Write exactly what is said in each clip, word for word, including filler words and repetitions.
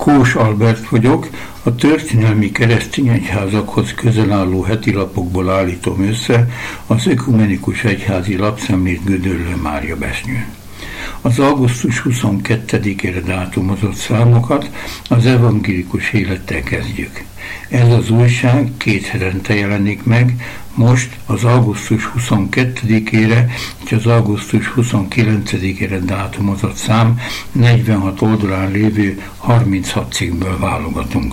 Kós Albert vagyok, a történelmi keresztény egyházakhoz közel álló hetilapokból állítom össze az Ökumenikus Egyházi Lapszemlét Gödöllő Mária Besnyőn. Az augusztus huszonkettedikére dátumozott számokat az evangélikus élettel kezdjük. Ez az újság két hetente jelenik meg, most az augusztus huszonkettedikére és az augusztus huszonkilencedikére dátumozott szám negyvenhat oldalán lévő harminchat cikkből válogatunk.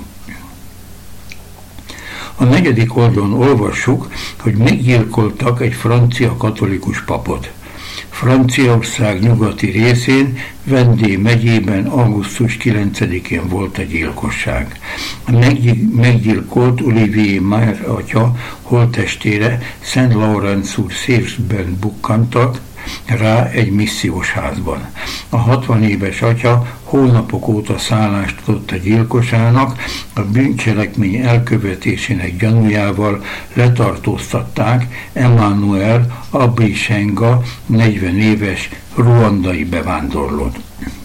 A negyedik oldalon olvassuk, hogy meggyilkoltak egy francia katolikus papot. Franciaország nyugati részén, Vendée megyében augusztus kilencedikén volt a gyilkosság. A meggyilkolt Olivier Mayer atya holttestére Szent Laurence úr Szérsben bukkantak rá egy missziós házban. A hatvan éves atya hónapok óta szállást adott a gyilkosának, a bűncselekmény elkövetésének gyanújával letartóztatták Emmanuel Abisenga negyven éves ruandai bevándorlót.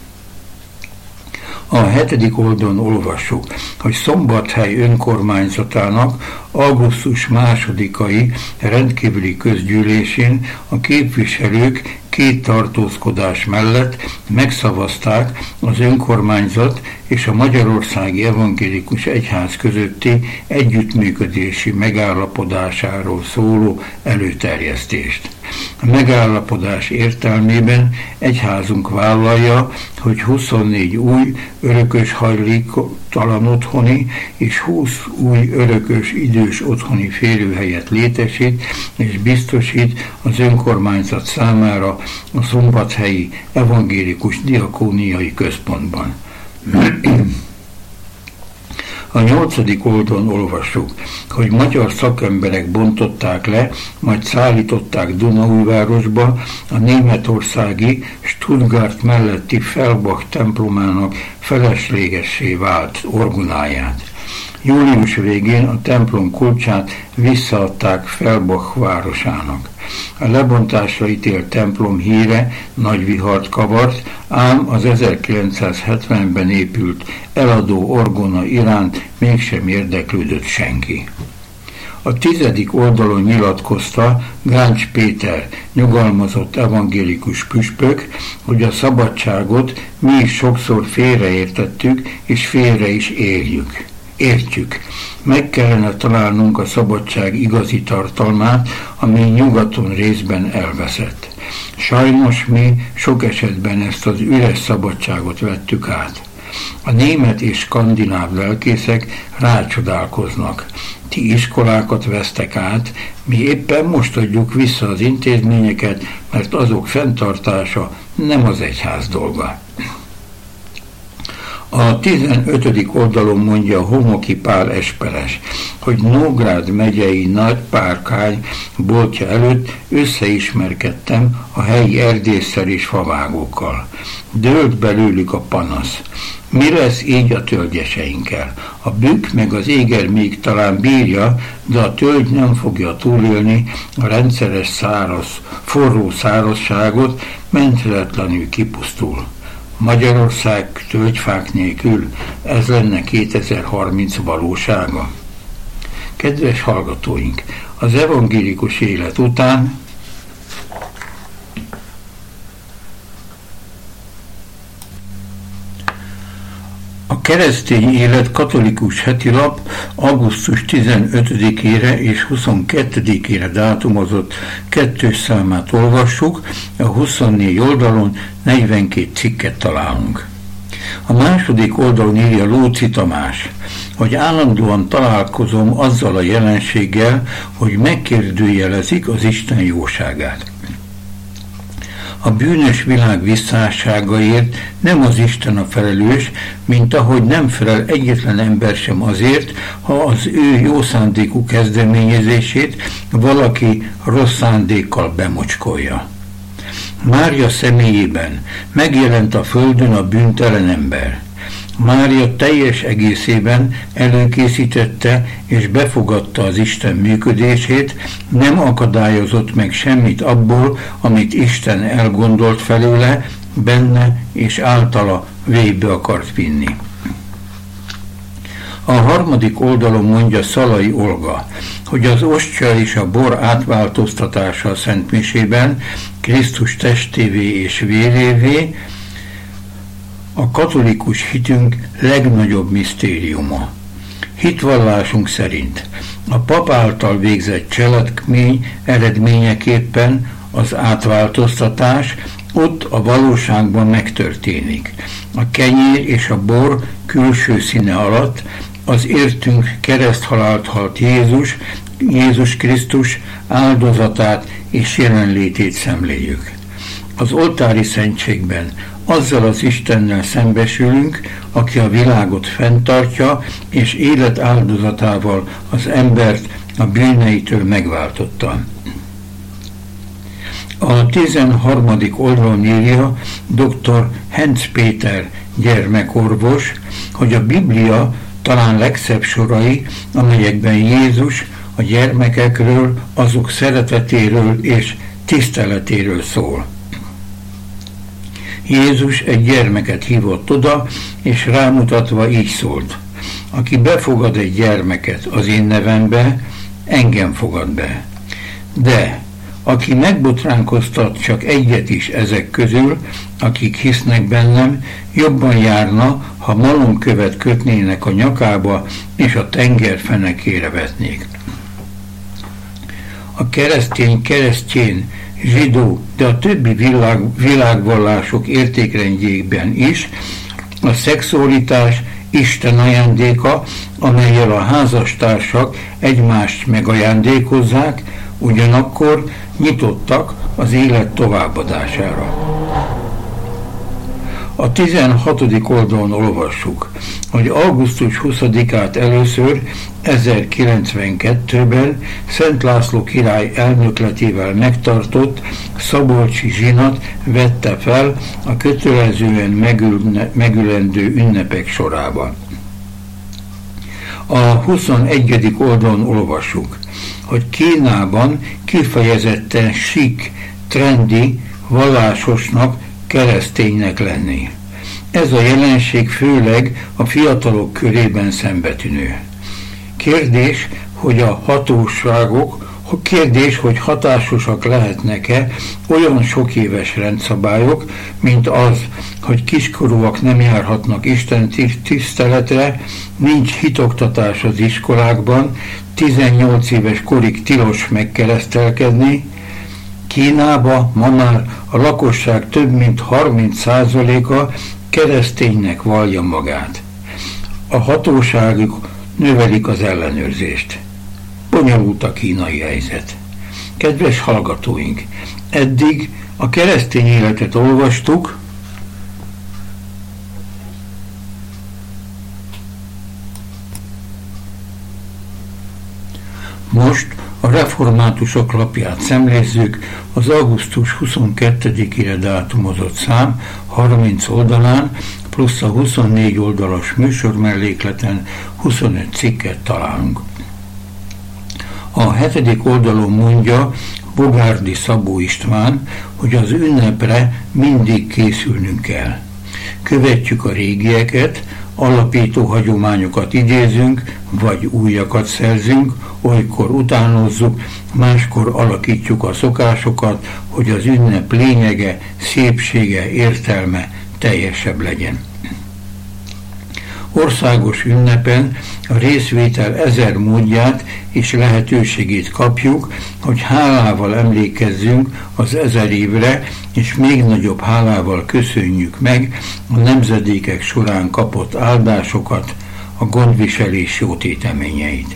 A hetedik oldalon olvassuk, hogy Szombathely önkormányzatának augusztus másodikai rendkívüli közgyűlésén a képviselők két tartózkodás mellett megszavazták az önkormányzat és a Magyarországi Evangélikus Egyház közötti együttműködési megállapodásáról szóló előterjesztést. A megállapodás értelmében egyházunk vállalja, hogy huszonnégy új örökös hajléktalan otthoni és húsz új örökös idős otthoni férőhelyet létesít és biztosít az önkormányzat számára a Szombathelyi Evangélikus Diakóniai Központban. A nyolcadik oldalon olvassuk, hogy magyar szakemberek bontották le, majd szállították Dunaújvárosba a németországi Stuttgart melletti Fellbach templomának feleslegessé vált orgonáját. Július végén a templom kulcsát visszaadták Fellbach városának. A lebontásra ítélt templom híre nagy vihart kavart, ám az ezerkilencszázhetvenben épült eladó orgona iránt mégsem érdeklődött senki. A tizedik oldalon nyilatkozta Gáncs Péter, nyugalmazott evangélikus püspök, hogy a szabadságot mi is sokszor félreértettük, és félre is éljük. Értjük. Meg kellene találnunk a szabadság igazi tartalmát, ami nyugaton részben elveszett. Sajnos mi sok esetben ezt az üres szabadságot vettük át. A német és skandináv lelkészek rácsodálkoznak. Ti iskolákat vesztek át, mi éppen most adjuk vissza az intézményeket, mert azok fenntartása nem az egyház dolga. A tizenötödik oldalon mondja Homoki Pál Esperes, hogy Nógrád megyei Nagypárkány boltja előtt összeismerkedtem a helyi erdésszel és favágókkal. Dőlt belőlük a panasz. Mi lesz így a tölgyeseinkkel? A bükk meg az éger még talán bírja, de a tölgy nem fogja túlélni a rendszeres száraz, forró szárazságot, menthetetlenül kipusztul. Magyarország tölgyfák nélkül, ez lenne kétezer-harminc valósága. Kedves hallgatóink, az evangélikus élet után a keresztény élet katolikus hetilap augusztus tizenötödikére és huszonkettedikére dátumozott kettős számát olvassuk, a huszonnégy oldalon negyvenkét cikket találunk. A második oldalon írja Lóczy Tamás, hogy állandóan találkozom azzal a jelenséggel, hogy megkérdőjelezik az Isten jóságát. A bűnös világ visszásságaért nem az Isten a felelős, mint ahogy nem felel egyetlen ember sem azért, ha az ő jó szándékú kezdeményezését valaki rossz szándékkal bemocskolja. Mária személyében megjelent a földön a bűntelen ember. Mária teljes egészében előkészítette és befogadta az Isten működését, nem akadályozott meg semmit abból, amit Isten elgondolt felőle, benne és általa végbe akart vinni. A harmadik oldalon mondja Szalai Olga, hogy az ostya és a bor átváltoztatása a szentmisében Krisztus testévé és vérévé a katolikus hitünk legnagyobb misztériuma. Hitvallásunk szerint a pap által végzett cselekmény eredményeképpen az átváltoztatás ott a valóságban megtörténik. A kenyér és a bor külső színe alatt az értünk kereszthalált halt Jézus, Jézus Krisztus áldozatát és jelenlétét szemléljük. Az oltári szentségben azzal az Istennel szembesülünk, aki a világot fenntartja, és élet áldozatával az embert a bűneitől megváltotta. A tizenharmadik oldalon írja dr. Henc Péter gyermekorvos, hogy a Biblia talán legszebb sorai, amelyekben Jézus a gyermekekről, azok szeretetéről és tiszteletéről szól. Jézus egy gyermeket hívott oda, és rámutatva így szólt: aki befogad egy gyermeket az én nevembe, engem fogad be. De aki megbotránkoztat csak egyet is ezek közül, akik hisznek bennem, jobban járna, ha malomkövet kötnének a nyakába, és a tenger fenekére vetnék. A keresztény keresztjén, zsidó, de a többi világ, világvallások értékrendjében is a szexualitás Isten ajándéka, amellyel a házastársak egymást megajándékozzák, ugyanakkor nyitottak az élet továbbadására. A tizenhatodik oldalon olvassuk, hogy augusztus huszadikát először ezerkilencvenkettőben Szent László király elnökletével megtartott szabolcsi zsinat vette fel a kötelezően megülne, megülendő ünnepek sorában. A huszonegyedik oldalon olvassuk, hogy Kínában kifejezetten sik, trendi, vallásosnak, kereszténynek lenni. Ez a jelenség főleg a fiatalok körében szembetűnő. Kérdés, hogy a hatóságok, kérdés, hogy hatásosak lehetnek-e olyan sok éves rendszabályok, mint az, hogy kiskorúak nem járhatnak Isten tiszteletre, nincs hitoktatás az iskolákban, tizennyolc éves korig tilos megkeresztelkedni. Kínában ma már a lakosság több mint harminc százaléka kereszténynek vallja magát. A hatóságok növelik az ellenőrzést. Bonyolult a kínai helyzet. Kedves hallgatóink, eddig a keresztény életet olvastuk, most a reformátusok lapját szemlézzük, az augusztus huszonkettedikére dátumozott szám harminc oldalán, plusz a huszonnégy oldalas műsormellékleten huszonöt cikket találunk. A hetedik oldalon mondja Bogárdi Szabó István, hogy az ünnepre mindig készülnünk kell. Követjük a régieket, alapító hagyományokat idézünk, vagy újakat szerzünk, olykor utánozzuk, máskor alakítjuk a szokásokat, hogy az ünnep lényege, szépsége, értelme teljesebb legyen. Országos ünnepen a részvétel ezer módját és lehetőségét kapjuk, hogy hálával emlékezzünk az ezer évre, és még nagyobb hálával köszönjük meg a nemzedékek során kapott áldásokat, a gondviselés jó téteményeit.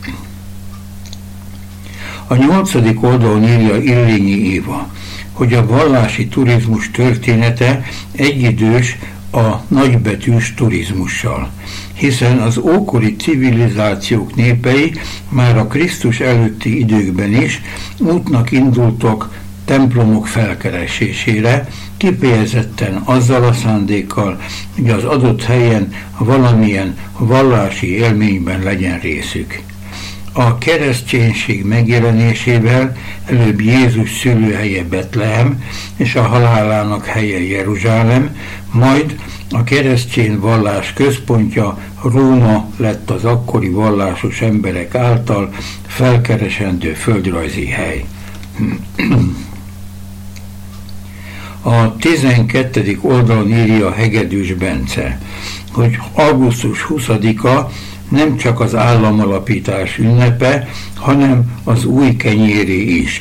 A nyolcadik oldalon írja Illényi Éva, hogy a vallási turizmus története egyidős a nagybetűs turizmussal, hiszen az ókori civilizációk népei már a Krisztus előtti időkben is útnak indultak templomok felkeresésére, kifejezetten azzal a szándékkal, hogy az adott helyen valamilyen vallási élményben legyen részük. A kereszténység megjelenésével előbb Jézus szülőhelye Betlehem és a halálának helye Jeruzsálem, majd a keresztény vallás központja Róma lett az akkori vallásos emberek által felkeresendő földrajzi hely. A tizenkettedik oldalon írja Hegedűs Bence, hogy augusztus huszadika nem csak az államalapítás ünnepe, hanem az új kenyéré is.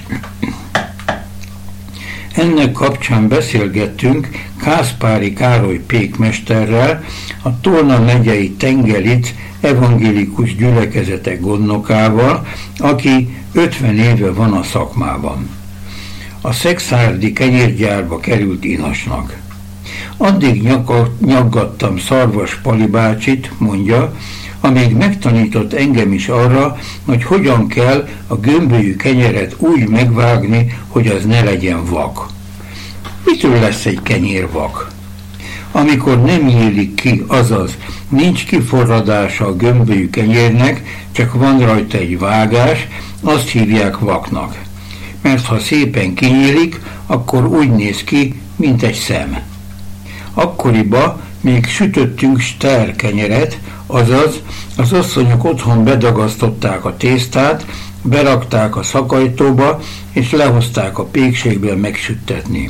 Ennek kapcsán beszélgettünk Kászpári Károly pékmesterrel, a Tolna megyei Tengelic evangélikus gyülekezetek gondnokával, aki ötven éve van a szakmában. A szekszárdi kenyérgyárba került inasnak. Addig nyaggattam Szarvas Pali bácsit, mondja, amíg megtanított engem is arra, hogy hogyan kell a gömbölyű kenyeret úgy megvágni, hogy az ne legyen vak. Mitől lesz egy kenyér vak? Amikor nem nyílik ki, azaz nincs kiforradása a gömbölyű kenyérnek, csak van rajta egy vágás, azt hívják vaknak. Mert ha szépen kinyílik, akkor úgy néz ki, mint egy szem. Akkoriban még sütöttünk ster kenyeret, azaz az asszonyok otthon bedagasztották a tésztát, berakták a szakajtóba, és lehozták a pékségből megsüttetni.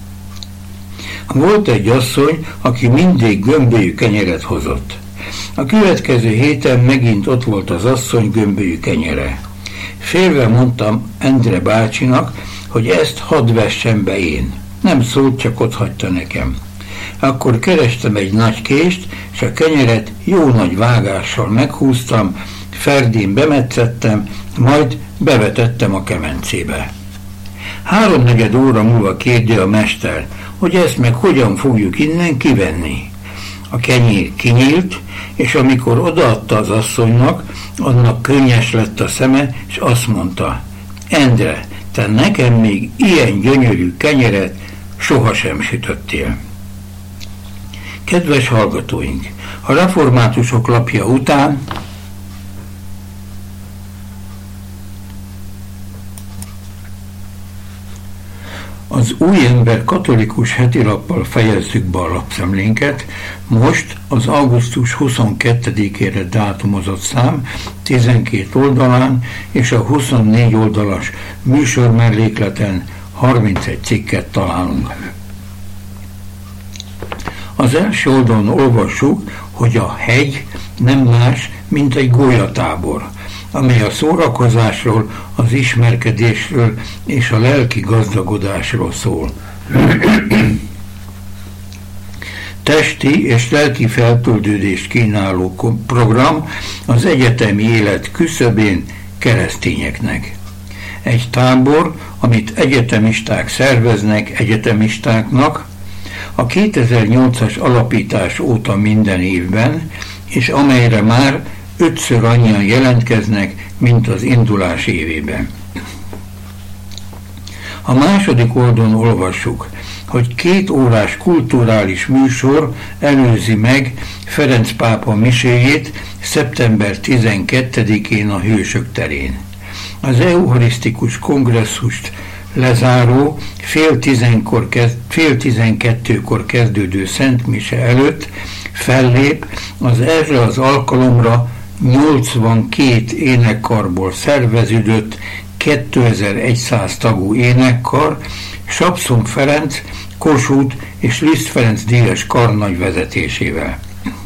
Volt egy asszony, aki mindig gömbölyű kenyeret hozott. A következő héten megint ott volt az asszony gömbölyű kenyere. Félve mondtam Endre bácsinak, hogy ezt hadd vessem be én. Nem szólt, csak ott hagyta nekem. Akkor kerestem egy nagy kést, és a kenyeret jó nagy vágással meghúztam, ferdén bemetszettem, majd bevetettem a kemencébe. Háromnegyed óra múlva kérdi a mester, hogy ezt meg hogyan fogjuk innen kivenni. A kenyér kinyílt, és amikor odaadta az asszonynak, annak könnyes lett a szeme, és azt mondta, Endre, te nekem még ilyen gyönyörű kenyeret sohasem sütöttél. Kedves hallgatóink, a reformátusok lapja után az Új Ember katolikus hetilappal fejezzük be a lapszemlénket, most az augusztus huszonkettedikére dátumozott szám tizenkét oldalán és a huszonnégy oldalas műsor mellékleten harmincegy cikket találunk. Az első oldalon olvassuk, hogy a hegy nem más, mint egy gólyatábor, amely a szórakozásról, az ismerkedésről és a lelki gazdagodásról szól. Testi és lelki feltöldődést kínáló program az egyetemi élet küszöbén keresztényeknek. Egy tábor, amit egyetemisták szerveznek egyetemistáknak, a kétezer-nyolcas alapítás óta minden évben, és amelyre már ötször annyian jelentkeznek, mint az indulás évében. A második oldalon olvassuk, hogy két órás kulturális műsor előzi meg Ferenc pápa miséjét szeptember tizenkettedikén a Hősök terén. Az eucharisztikus kongresszust lezáró fél, tizenkor kezd, fél tizenkettőkor kezdődő Szent Mise előtt fellép az erre az alkalomra nyolcvankét énekkarból szerveződött kétezer-száz tagú énekkar, Sapszon Ferenc, Kossuth és Liszt Ferenc díjas karnagy vezetésével.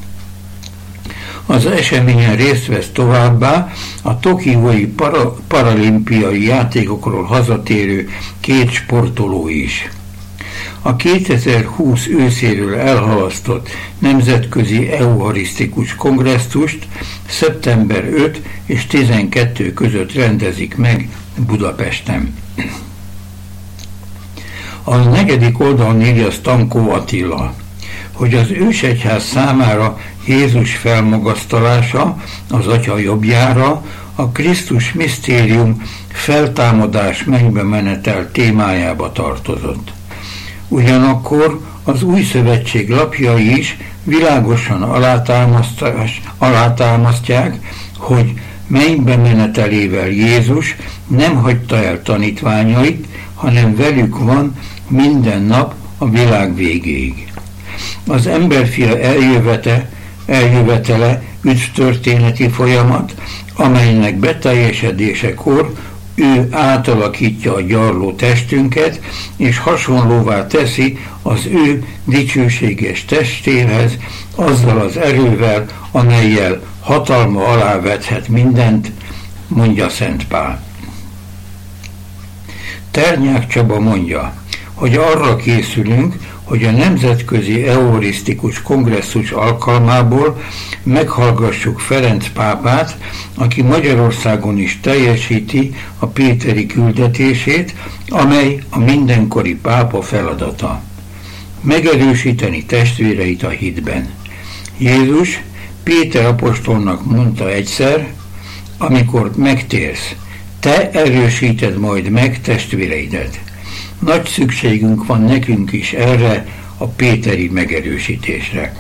Az eseményen részt vesz továbbá a tokiói para, paralimpiai játékokról hazatérő két sportoló is. A kétezer-húsz őszéről elhalasztott nemzetközi eucharisztikus kongresszust szeptember ötödike és tizenkettő között rendezik meg Budapesten. A negyedik oldalon írja Stankó Attila, hogy az ősegyház számára Jézus felmagasztalása az Atya jobbjára a Krisztus misztérium feltámadás mennybe menetel témájába tartozott. Ugyanakkor az Új Szövetség lapjai is világosan alátámasztják, hogy mennybe menetelével Jézus nem hagyta el tanítványait, hanem velük van minden nap a világ végéig. Az emberfia eljövete, eljövetele üdvtörténeti folyamat, amelynek beteljesedésekor ő átalakítja a gyarló testünket, és hasonlóvá teszi az ő dicsőséges testéhez, azzal az erővel, amellyel hatalma alá vethet mindent, mondja Szent Pál. Ternyák Csaba mondja, hogy arra készülünk, hogy a Nemzetközi Eurisztikus Kongresszus alkalmából meghallgassuk Ferenc pápát, aki Magyarországon is teljesíti a péteri küldetését, amely a mindenkori pápa feladata. Megerősíteni testvéreit a hitben. Jézus Péter apostolnak mondta egyszer, amikor megtérsz, te erősíted majd meg testvéreidet. Nagy szükségünk van nekünk is erre a péteri megerősítésre.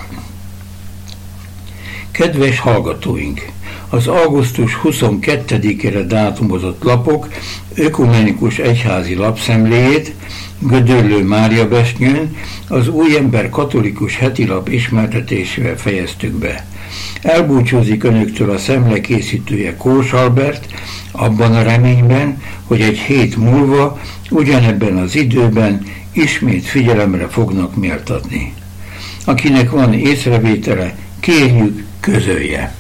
Kedves hallgatóink! Az augusztus huszonkettedikére dátumozott lapok ökumenikus egyházi lapszemléjét Gödöllő Mária Besnyőn az Újember katolikus hetilap ismertetésével fejeztük be. Elbúcsúzik önöktől a szemle készítője Kós Albert, abban a reményben, hogy egy hét múlva, ugyanebben az időben ismét figyelemre fognak méltatni. Akinek van észrevétele, kérjük, közölje.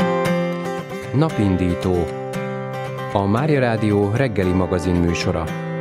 Napindító. A Mária Rádió reggeli magazin műsora.